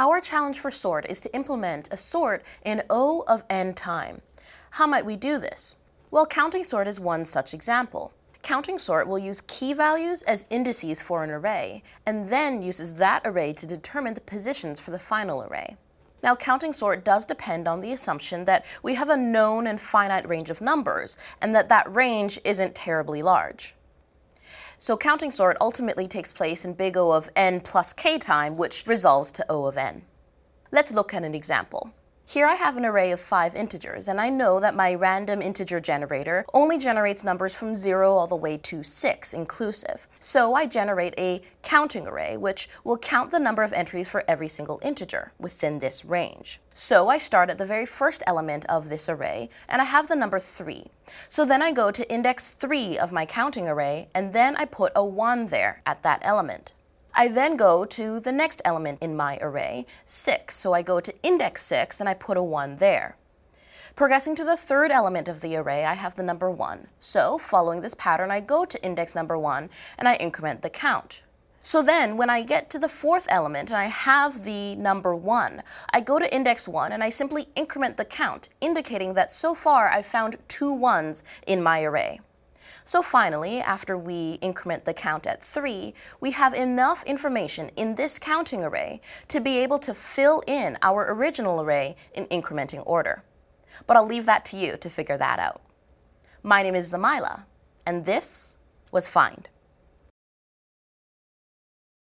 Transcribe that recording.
Our challenge for sort is to implement a sort in O of n time. How might we do this? Well, counting sort is one such example. Counting sort will use key values as indices for an array, and then uses that array to determine the positions for the final array. Now, counting sort does depend on the assumption that we have a known and finite range of numbers, and that range isn't terribly large. So counting sort ultimately takes place in big O of n plus k time, which resolves to O of n. Let's look at an example. Here I have an array of 5 integers, and I know that my random integer generator only generates numbers from 0 all the way to 6 inclusive. So I generate a counting array, which will count the number of entries for every single integer within this range. So I start at the very first element of this array, and I have the number 3. So then I go to index 3 of my counting array, and then I put a 1 there at that element. I then go to the next element in my array, 6, so I go to index 6 and I put a 1 there. Progressing to the third element of the array, I have the number 1. So, following this pattern, I go to index number 1 and I increment the count. So then, when I get to the fourth element and I have the number 1, I go to index 1 and I simply increment the count, indicating that so far I've found 2 1s in my array. So finally, after we increment the count at 3, we have enough information in this counting array to be able to fill in our original array in incrementing order. But I'll leave that to you to figure that out. My name is Zamaila, and this was Find.